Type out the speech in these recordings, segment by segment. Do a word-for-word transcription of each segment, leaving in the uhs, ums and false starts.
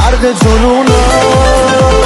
غرق جنونم.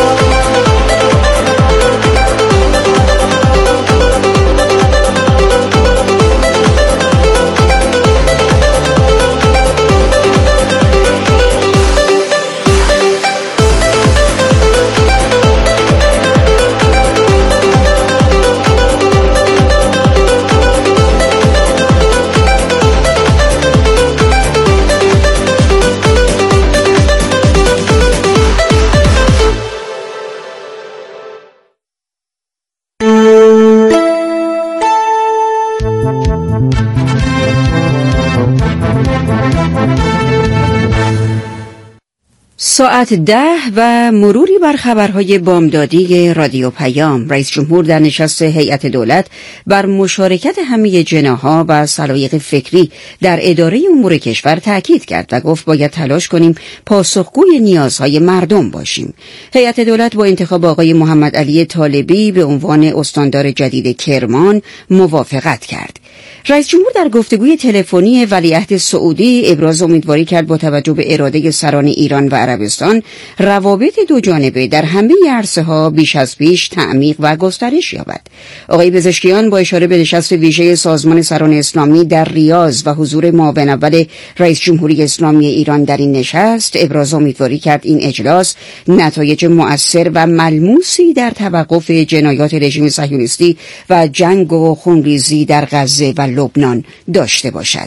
ساعت ده و مروری بر خبرهای بامدادی رادیو پیام. رئیس جمهور در نشست هیئت دولت بر مشارکت همه جناح‌ها و سلایق فکری در اداره امور کشور تاکید کرد و گفت باید تلاش کنیم پاسخگوی نیازهای مردم باشیم. هیئت دولت با انتخاب آقای محمد علی طالبی به عنوان استاندار جدید کرمان موافقت کرد. رئیس جمهور در گفتگوی تلفنی ولیعهد سعودی ابراز امیدواری کرد با توجه به اراده سران ایران و عربستان روابط دو جانبه در همه عرصه‌ها بیش از پیش تعمیق و گسترش یابد. آقای پزشکیان با اشاره به نشست ویژه سازمان سران اسلامی در ریاض و حضور معاون اول رئیس جمهوری اسلامی ایران در این نشست ابراز امیدواری کرد این اجلاس نتایج مؤثر و ملموسی در توقف جنایات رژیم صهیونیستی و جنگ و خونریزی در غزه و لبنان داشته باشد.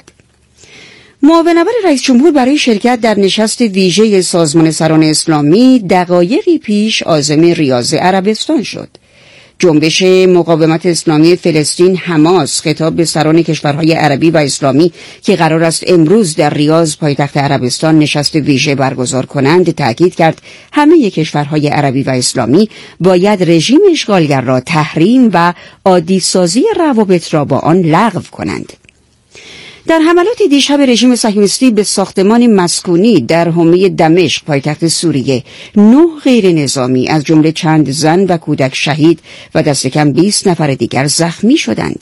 معاون اول رئیس جمهور برای شرکت در نشست ویژه سازمان سران اسلامی دقایقی پیش عازم ریاض عربستان شد. جنبش مقاومت اسلامی فلسطین حماس خطاب به سران کشورهای عربی و اسلامی که قرار است امروز در ریاض پایتخت عربستان نشست ویژه برگزار کنند تاکید کرد همه کشورهای عربی و اسلامی باید رژیم اشغالگر را تحریم و عادی سازی روابط را با آن لغو کنند. در حملات دیشب رژیم صهیونیستی به ساختمان مسکونی در حومه دمشق پایتخت سوریه نه غیر نظامی از جمله چند زن و کودک شهید و دست کم بیست نفر دیگر زخمی شدند.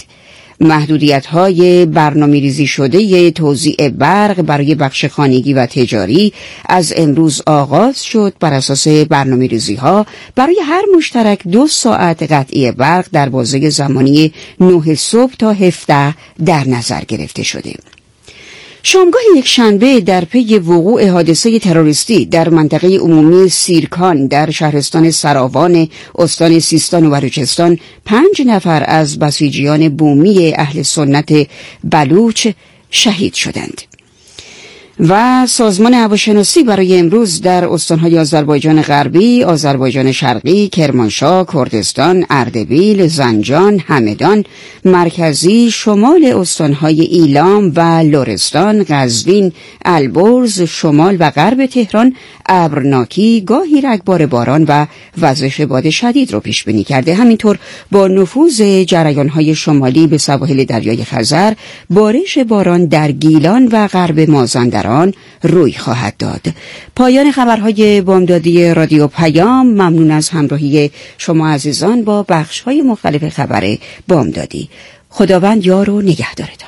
محدودیت‌های برنامه‌ریزی شده توزیع برق برای بخش خانگی و تجاری از امروز آغاز شد. بر اساس برنامه‌ریزی‌ها برای هر مشترک دو ساعت قطعی برق در بازه زمانی نه صبح تا هفده در نظر گرفته شده. شامگاه یک شنبه در پی وقوع حادثه تروریستی در منطقه عمومی سیرکان در شهرستان سراوان استان سیستان و بلوچستان پنج نفر از بسیجیان بومی اهل سنت بلوچ شهید شدند. و سازمان هواشناسی برای امروز در استانهای آذربایجان غربی، آذربایجان شرقی، کرمانشاه، کردستان، اردبیل، زنجان، همدان، مرکزی، شمال استانهای ایلام و لرستان، قزوین، البرز، شمال و غرب تهران ابرناکی، گاهی رگبار باران و وزش باد شدید رو پیش بینی کرده. همینطور با نفوذ جریانهای شمالی به سواحل دریای خزر بارش باران در گیلان و غرب مازندران روی خواهد داد. پایان خبرهای بامدادی رادیو پیام. ممنون از همراهی شما عزیزان با بخش‌های مختلف خبر بامدادی. خداوند یار و نگهدارتان.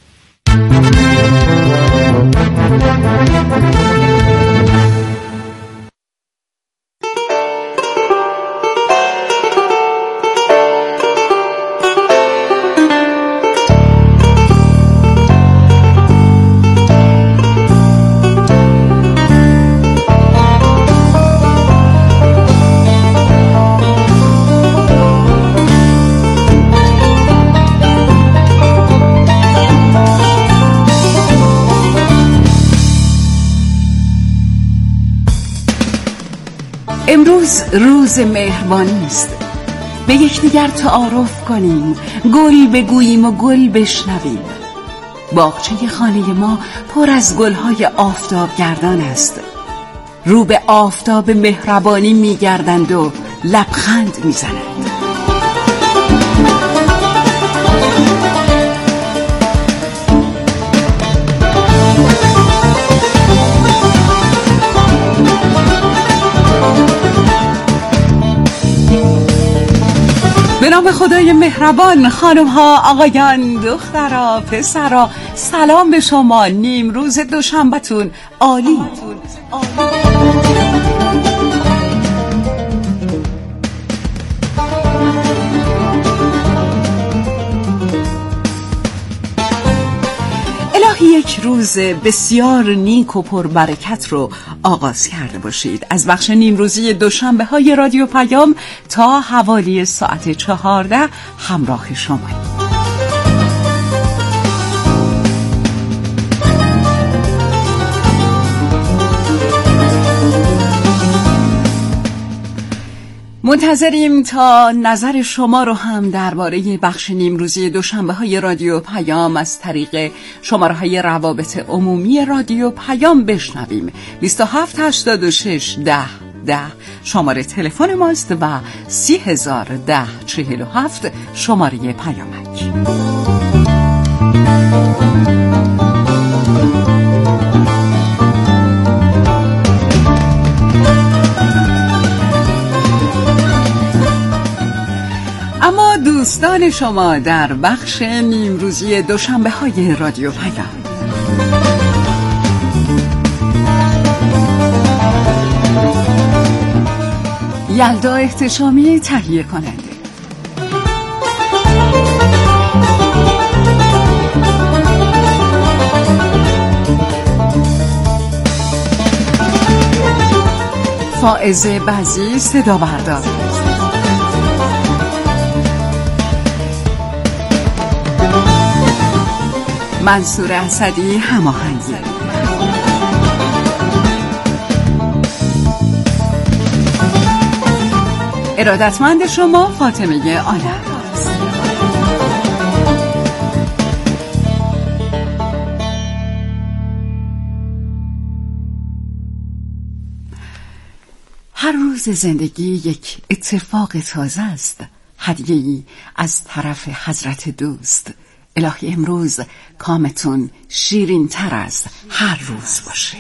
امروز روز مهربانی است. به یکدیگر تعارف کنیم، گل بگوییم و گل بشنویم. باغچه خانه ما پر از گلهای آفتابگردان است. رو به آفتاب مهربانی می‌گردند و لبخند می‌زنند. به نام خدای مهربان، خانم ها، آقایان، دخترها، پسرها، سلام به شما. نیمروز دوشنبهتون عالی. الهی یک روز بسیار نیک و پربرکت رو آغاز کرده باشید. از بخش نیمروزی دوشنبه های رادیو پیام تا حوالی ساعت چهارده همراه شماییم. منتظریم تا نظر شما رو هم درباره بخش نیمروزی دوشنبه های رادیو پیام از طریق شماره های روابط عمومی رادیو پیام بشنویم. بیست و هفت هشتاد و شش ده ده شماره تلفن ماست و سی هزار ده چهل و هفت شماره پیامک. اما دوستان شما در بخش نیمروزی دوشنبه های رادیو پیام، یلدا احتشامی تهیه کننده، فائزه بزی صدا بردار، منصور اسدی هماهنگی، ارادتمند شما فاطمه آلر. هر روز زندگی یک اتفاق تازه است، هدیه‌ای از طرف حضرت دوست. الهی امروز کامتون شیرین تر از هر روز باشه.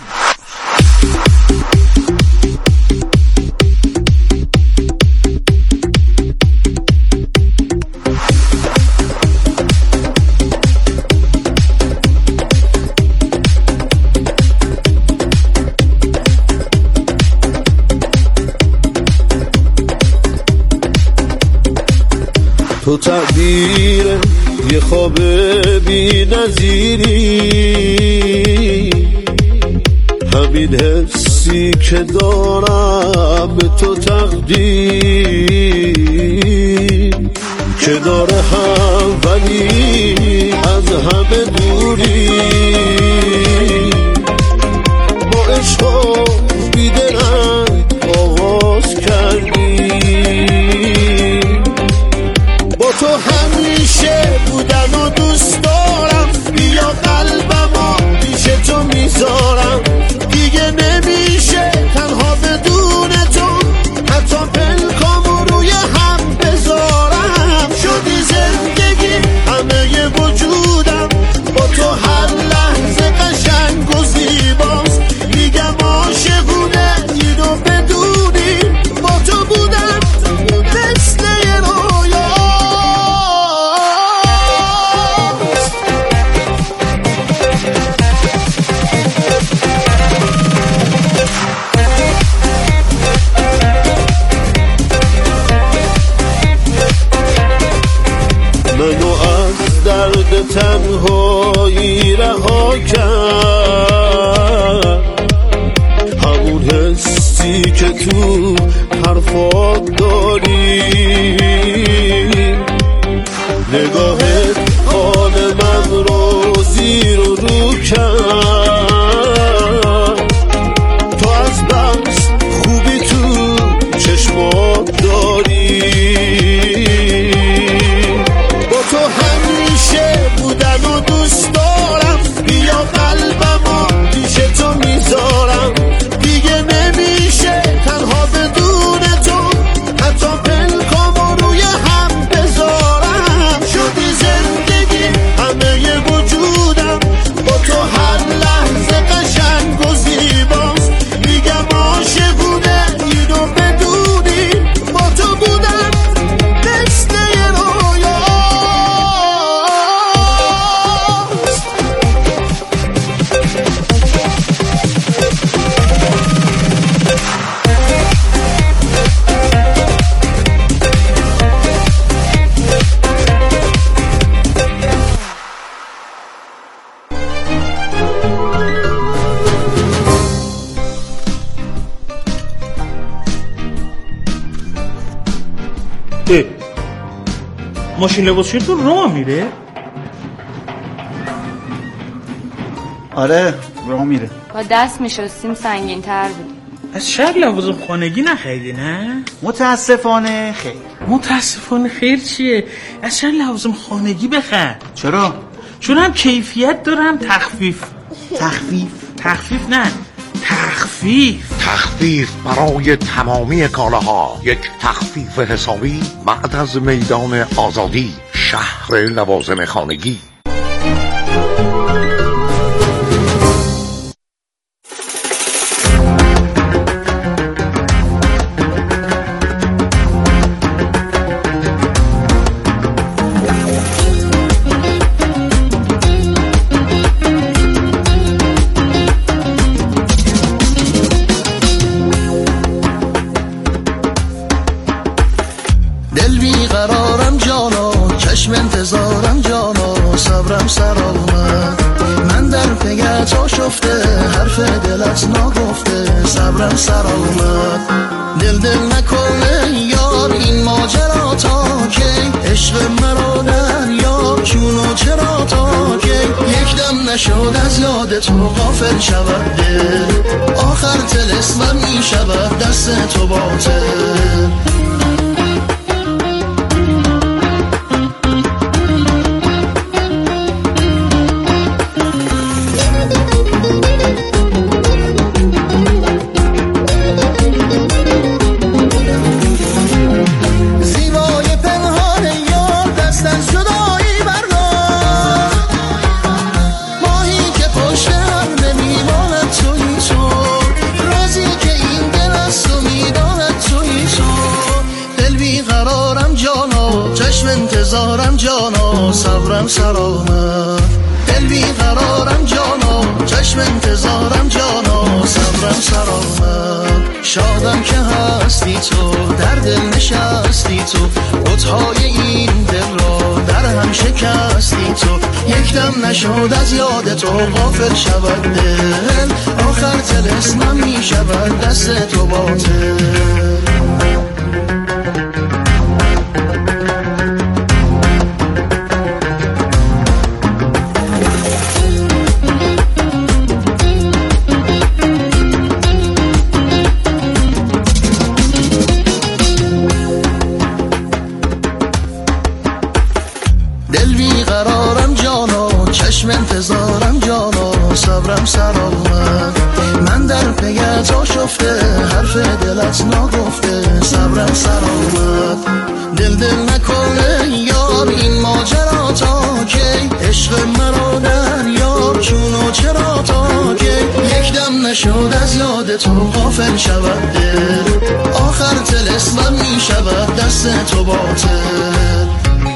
تو تعبیر یه خواب بی نظیری، همین حسی که دارم به تو تقدیر، کنار هم ولی از همه دوری، ما عشقا بیدرنگ آغاز کردیم، با تو همیشه بودن و دوست دارم، بیا قلبمو پیش تو میذارم، دیگه نمیشه تنها بدون تو، حتی پلکامو روی هم بذارم، شدی زندگی همه وجودم، با تو هر لحظه قشنگ و زیباست، میگم عاشقونه اینو بدونی، با تو بودم مثل یه رویا. منو از درد تنهایی رها کرد، همون حسی که تو حرفات داری، نگاهت حال من رو زیر و رو کرد، تو از بس خوبی تو چشمات داری، با تو همیشه بودن و دوست دارم، بیا قلبمو پیش تو میذارم، دیگه نمیشه تنها بدون تو، حتی پلکامو روی هم بذارم، شدی زندگی همه وجودم، با تو هر لحظه ماشین لباسشویی تو راه میره؟ آره راه میره. با دست میشستیم سنگین تر بود. از شاید لوازم خانگی نخریدی نه؟ متاسفانه خیر. متاسفانه خیر چیه؟ از شاید لوازم خانگی بخر. چرا؟ چون هم کیفیت داره هم تخفیف. تخفیف؟ تخفیف نه تخفیف تخفیف برای تمامی کالاها. یک تخفیف حسابی بعد از میدان آزادی، شهر لوازم خانگی. دل بیقرارم جانا، چشم انتظارم جانا، صبرم سر آمد، من در پیت آشفته، حرف دلت ناگفته، صبرم سر آمد. دل دل نکنه یار این ماجرا تا کی، عشق مرا در یار چونو چرا تا کی، یک دم نشد از یاد تو غافل شود دل، آخر طلسمم می شود دست تو باطل. انتظارم جانا، صبرم سر آمد، دل بیقرارم جانا، چشم انتظارم جانا، صبرم سر آمد. شادم که هستی تو، در دل نشستی تو، بت‌های این دل را در هم شکستی تو، یک دم نشد از یاد تو غافل شود دل، آخر طلسمم می شود دست تو باطل. انتظارم جانا، صبرم سر آمد، من در پیت آشفته، حرف دلت ناگفته، صبرم سر آمد. دل دل نکنه یار این ماجرا تا کی، عشق مرا در یار چونو چرا تا کی، یک دم نشد از یاد تو غافل شود دل، آخر طلسمم می شود دست تو باطل.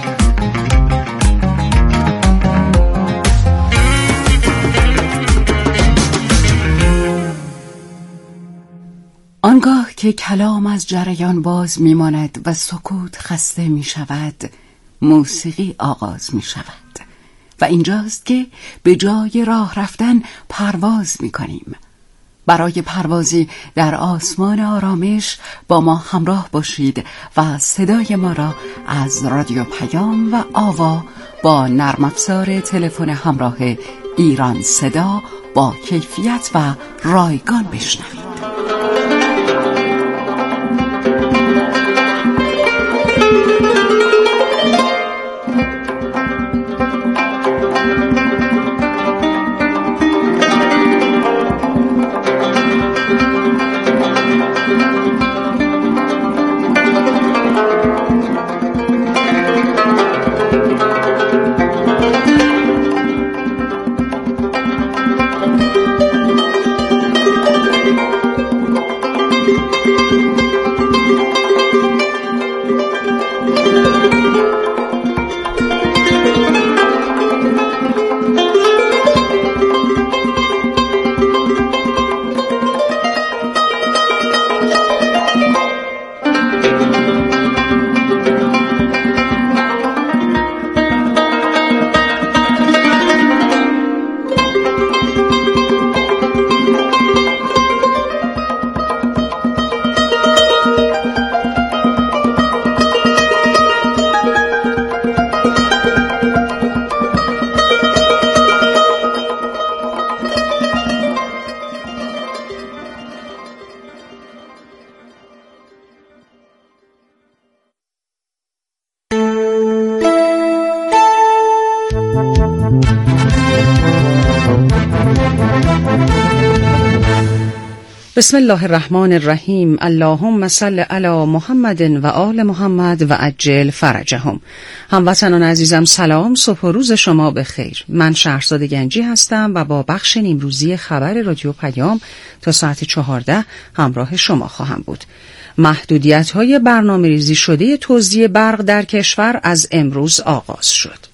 آنگاه که کلام از جریان باز میماند و سکوت خسته می شود، موسیقی آغاز می شود و اینجاست که به جای راه رفتن پرواز می کنیم. برای پروازی در آسمان آرامش با ما همراه باشید و صدای ما را از رادیو پیام و آوا با نرم افزار تلفن همراه ایران صدا با کیفیت و رایگان بشنوید. بسم الله الرحمن الرحیم. اللهم صل علی محمد و آل محمد و عجل فرجهم. هموطنان عزیزم سلام، صبح و روز شما بخیر. من شهرزاد گنجی هستم و با بخش نیمروزی خبر رادیو پیام تا ساعت چهارده همراه شما خواهم بود. محدودیت‌های برنامه‌ریزی شده توزیع برق در کشور از امروز آغاز شد.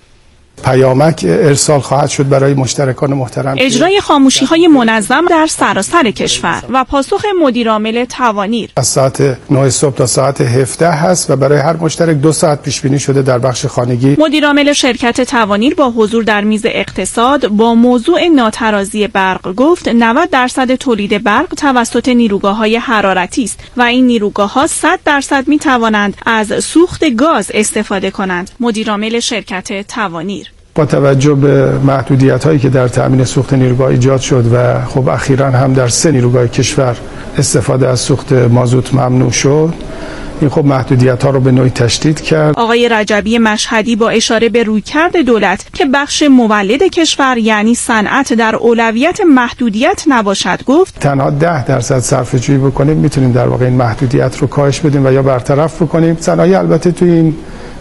پیامک ارسال خواهد شد برای مشترکان محترم. اجرای خاموشی‌های منظم در سراسر کشور و پاسخ مدیرعامل توانیر از ساعت نه صبح تا ساعت هفده هست و برای هر مشترک دو ساعت پیش بینی شده در بخش خانگی. مدیرعامل شرکت توانیر با حضور در میز اقتصاد با موضوع ناترازی برق گفت نود درصد تولید برق توسط نیروگاه‌های حرارتی است و این نیروگاه‌ها صد درصد می‌توانند از سوخت گاز استفاده کنند. مدیرعامل شرکت توانیر با توجه به محدودیت‌هایی که در تأمین سوخت نیروگاه ایجاد شد و خب اخیراً هم در سه نیروگاه کشور استفاده از سوخت مازوت ممنوع شد، این خب محدودیت‌ها رو به نوعی تشدید کرد. آقای رجبی مشهدی با اشاره به رویکرد دولت که بخش مولد کشور یعنی صنعت در اولویت محدودیت نباشد گفت تنها ده درصد صرفه‌جویی بکنیم میتونیم در واقع این محدودیت رو کاهش بدیم و یا برطرف بکنیم. صنایع البته تو این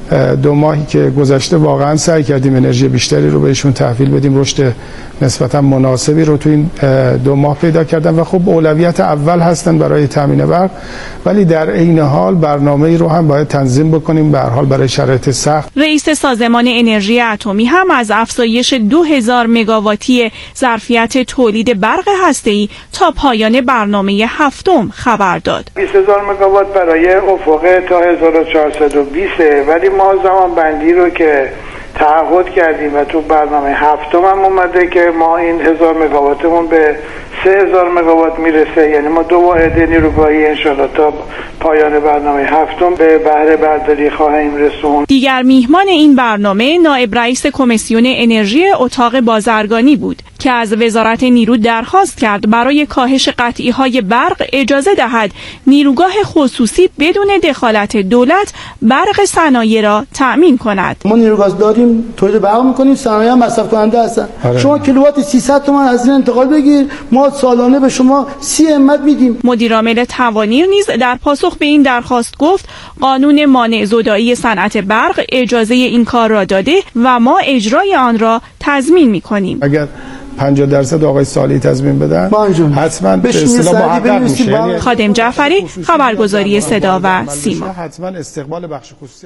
دو ماهی که گذشته واقعا سعی کردیم انرژی بیشتری رو بهشون تحویل بدیم، رشد نسبتا مناسبی رو تو این دو ماه پیدا کردن و خب اولویت اول هستن برای تامین برق، ولی در عین حال برنامه‌ای رو هم باید تنظیم بکنیم به هر حال برای شرایط سخت. رئیس سازمان انرژی اتمی هم از افزایش دو هزار مگاواتی ظرفیت تولید برق هسته‌ای تا پایان برنامه هفتم خبر داد. بیست هزار مگاوات برای افق تا هزار و چهارصد و بیست، ولی ما زمان بندی رو که تعهد کردیم و تو برنامه هفتم هم اومده که ما این هزار مگاواتمون به سه هزار مگاوات میرسه، یعنی ما دو واحد نیروگاهی انشالله تا پایان برنامه هفتم به بهره برداری خواهیم رسوند. دیگر میهمان این برنامه نایب رئیس کمیسیون انرژی اتاق بازرگانی بود که از وزارت نیرو درخواست کرد برای کاهش قطعی‌های برق اجازه دهد نیروگاه خصوصی بدون دخالت دولت برق صنایع را تأمین کند. ما نیروگاز داریم، تولید برق می‌کنیم، صنایع مصرف کننده هستن. آره. شما کیلووات سیصد تومان از این انتقال بگیر، ما سالانه به شما سی همت میدیم. مدیرعامل توانیر نیز در پاسخ به این درخواست گفت قانون مانع زدایی صنعت برق اجازه این کار را داده و ما اجرای آن را تضمین می‌کنیم. اگر پنجاه درصد آقای صالحی تضمین بدن حتما به اصطلاح محقق میشه. خادم جعفری، خبرگزاری صدا و سیما. حتما استقبال بخش خصوصی.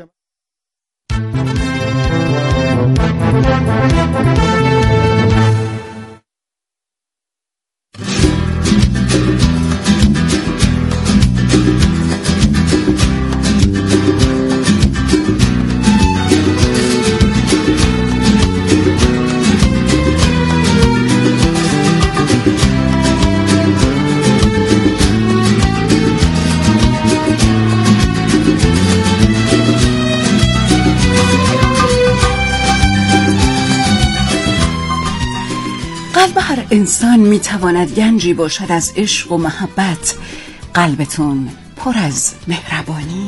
قلب هر انسان میتواند گنجی باشد از عشق و محبت. قلبتون پر از مهربانی.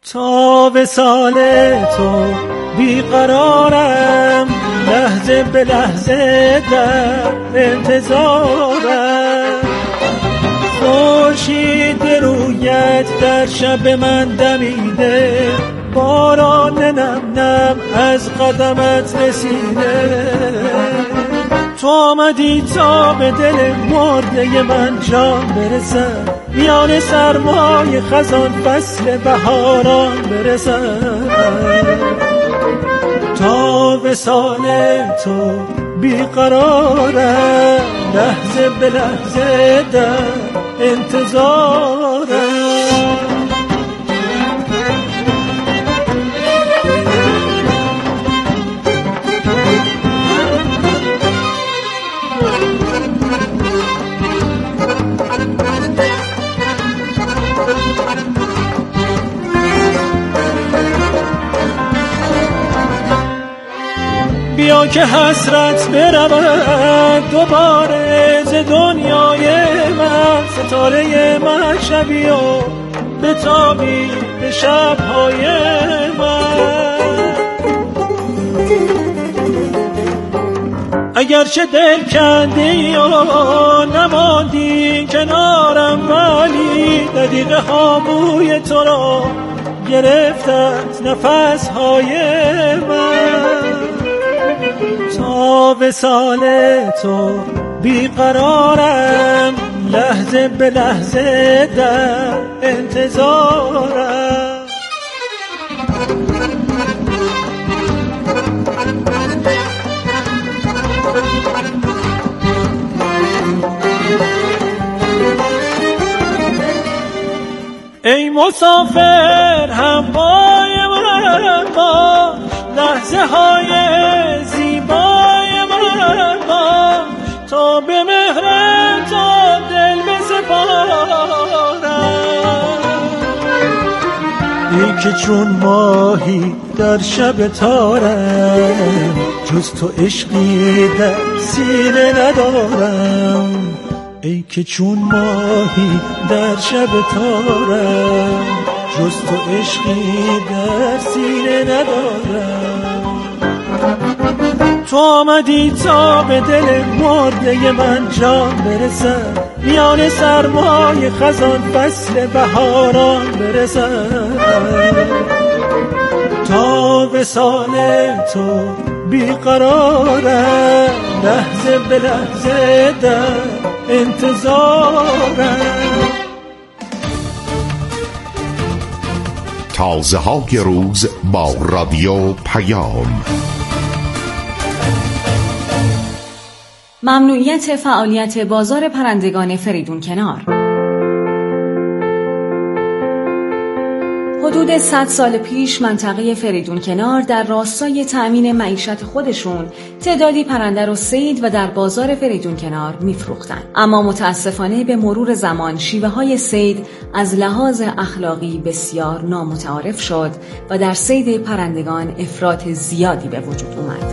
تا وصال تو بیقرارم، لحظه به لحظه در انتظارم. خورشید رویت در شب من دمیده، باران نم نم از قدمت رسیده. تو آمدی تا به دل مرده من جان برسد، میان سرمای خزان فصل بهاران برسد. تا وصال تو بیقرارم، لحظه به لحظه در انتظارم. بیا که حسرت برود دوباره ز دنیای من، ستاره من شبی و بتابی به شبهای من. اگرچه دل کندی و نماندی کنارم، ولی دقیقه ها بوی تو را گرفتت نفسهای من. تا وصال تو بیقرارم، لحظه به لحظه در انتظارم. ای مسافر همپای من باش، لحظه های زیبای من باش، تا به مهر تو دل بسپارم. ای که چون ماهی در شب تارم، جز تو عشقی در سینه ندارم. ای که چون ماهی در شب تارم، جز تو عشقی در سینه ندارم. تو آمدی تا به دل مرده من جان برسد، میان سرمای خزان فصل بهاران برسد. تا وصال تو بیقرارم، لحظه به لحظه در انتظارم. تازه های روز با رادیو پیام. ممنوعیت فعالیت بازار پرندگان فریدون کنار. حدود صد سال پیش منطقه فریدون کنار در راستای تأمین معیشت خودشون تعدادی پرنده رو صید و در بازار فریدون کنار میفروختن. اما متاسفانه به مرور زمان شیوه های صید از لحاظ اخلاقی بسیار نامتعارف شد و در صید پرندگان افراط زیادی به وجود اومد.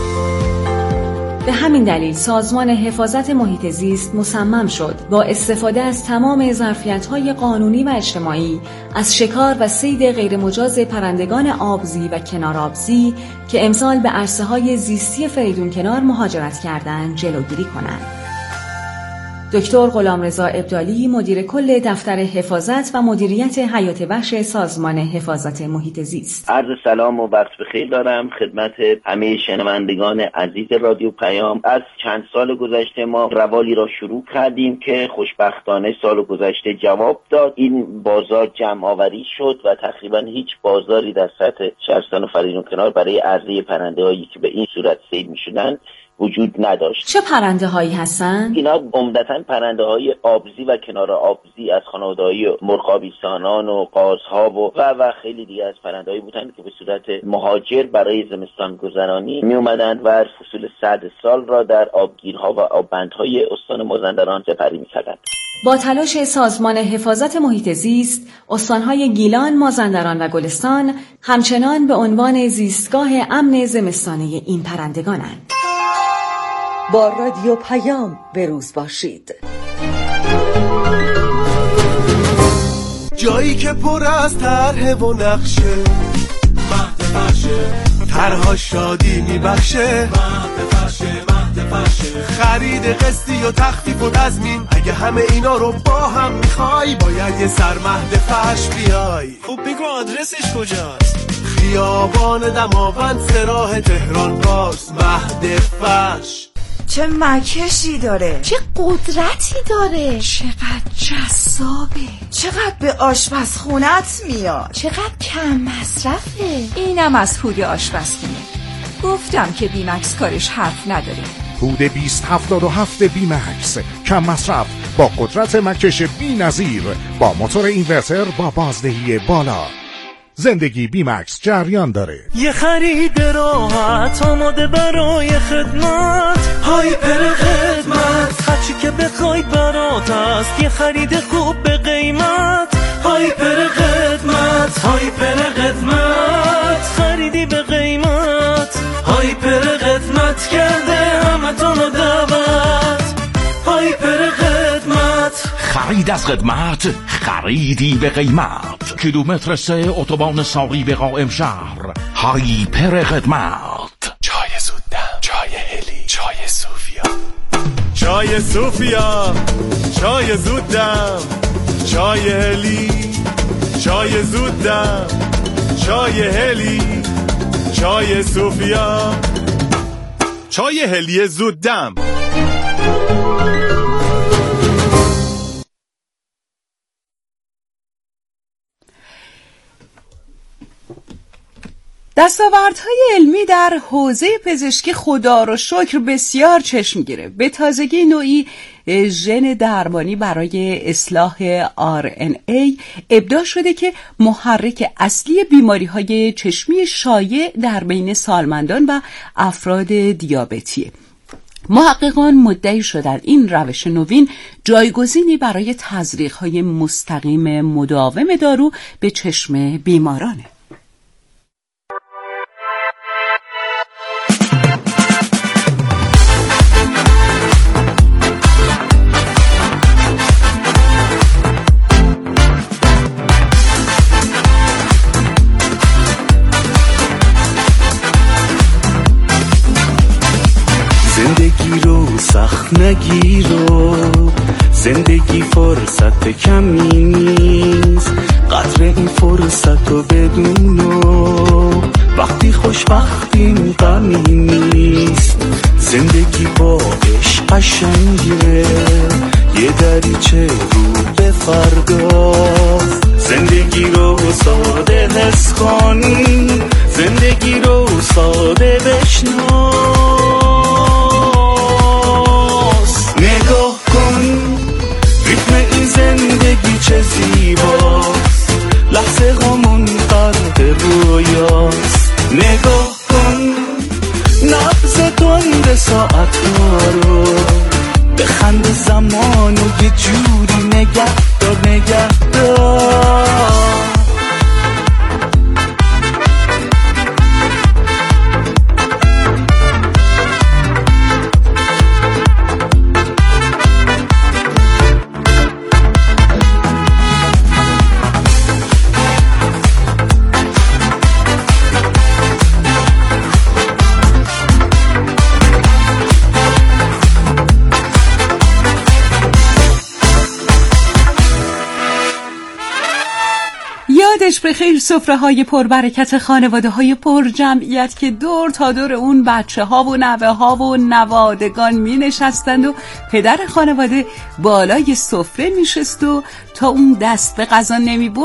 به همین دلیل سازمان حفاظت محیط زیست مصمم شد با استفاده از تمام ظرفیت‌های قانونی و اجتماعی از شکار و صید غیرمجاز پرندگان آبزی و کنارآبزی که امسال به عرصه‌های زیستی فریدون کنار مهاجرت کردند جلوگیری کنند. دکتر غلامرضا ابدالی مدیر کل دفتر حفاظت و مدیریت حیات وحش سازمان حفاظت محیط زیست. عرض سلام و وقت بخیر دارم خدمت همه شنوندگان عزیز رادیو پیام. از چند سال گذشته ما روالی را شروع کردیم که خوشبختانه سال گذشته جواب داد. این بازار جمع آوری شد و تقریبا هیچ بازاری در سطح شهرستان و فریدون کنار برای عرضه پرنده‌هایی که به این صورت صید می‌شدند وجود نداشت. چه پرنده هایی هستن؟ اینا عمدتاً پرنده های آبزی و کنار آبزی از خانواده‌های مرغابیستانان و قازها و و و خیلی دیگه از پرنده هایی بودن که به صورت مهاجر برای زمستان گذرانی می اومدن و فصول سرد سال را در آبگیرها و آببندهای استان مازندران سپری می‌کردند. با تلاش سازمان حفاظت محیط زیست، استانهای گیلان، مازندران و گلستان همچنان به عنوان زیستگاه امن زمستانه این پرندگانند. با رادیو پیام به روز باشید. جایی که پر از طرح و نقشه، مهد فرشه، طرها شادی میبخشه، مهد فرشه، مهد فرشه. خرید قسطی و تخفیف و تضمین، اگه همه اینا رو با هم میخوای باید یه سر مهد فرش بیای. خب بگو آدرسش کجاست؟ خیابان دماوند سراح تهران باز، مهد فرش. چه مکشی داره، چه قدرتی داره، چقدر جذابه، چقدر به آشپزخونت میاد، چقدر کم مصرفه. اینم از هود آشپزخونه. گفتم که بیمکس کارش حرف نداره. هود بیست هفتاد و هفت بیمکس، کم مصرف با قدرت مکش بی نظیر، با موتور اینورتر با بازدهی بالا. زندگی بیمکس جریان داره. یه خرید راحت آماده برای خدمت، هایپر خدمت، هرچی که بخواید برات است. یه خرید خوب به قیمت، هایپر خدمت، هایپر خدمت، خریدی به قیمت، هایپر خدمت کرده همتون دعوت، هایپر خدمت. خرید از خدمت، خریدی به قیمت. کیلومتر سه اتوبان ساقی به قائم شهر، هایپر خدمت. چای زودم، چای هلی، چای صوفیا، چای صوفیا، چای زودم، چای هلی، چای زودم، چای هلی، چای صوفیا، چای هلی زودم. دستاوردهای علمی در حوزه پزشکی خدا رو شکر بسیار چشمگیره. به تازگی نوعی ژن درمانی برای اصلاح آر ان ای ابداع شده که محرک اصلی بیماری‌های چشمی شایع در بین سالمندان و افراد دیابتیه. محققان مدعی شدند این روش نوین جایگزینی برای تزریق‌های مستقیم مداوم دارو به چشم بیمارانه. زندگی رو سخت نگیرو، زندگی فرصت کمی نیست، قدر این فرصت رو بدونو، وقتی خوشبختیم غمی نیست. زندگی با عشق قشنگه، یه دریچه رو به فرداست. زندگی رو ساده حس کن، زندگی رو ساده بشنو. نگاه کن ریتم این زندگی چه زیباست، لحظه هامون غرق رویاست. نگاه کن نبض تند ساعت ها رو، بخند زمان و یه جوری نگه دار نگه دار. یادش بخیر سفره های پربرکت، خانواده های پر جمعیت که دور تا دور اون بچه ها و نوه ها و نوادگان می نشستند و پدر خانواده بالای سفره می شست و تا اون دست به غذا نمی برد